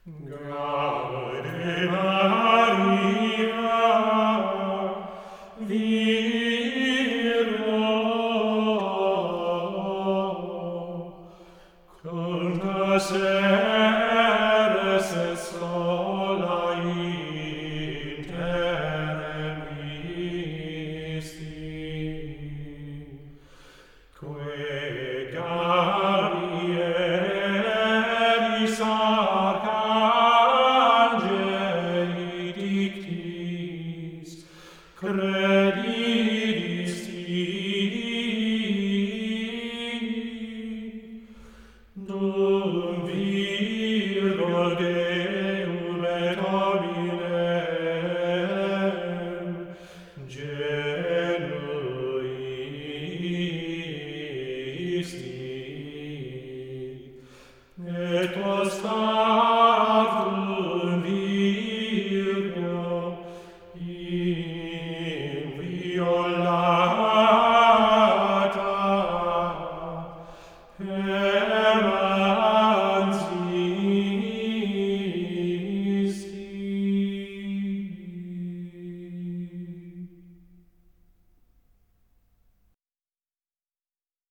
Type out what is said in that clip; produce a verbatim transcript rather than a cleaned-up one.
Gaude Maria, Virgo, cultus eres et sola inter misti, quae Gabrielis archangeli dictis credidisti, dum Virgo Deum et hominem genuisti, et post factum Virgo inviolata per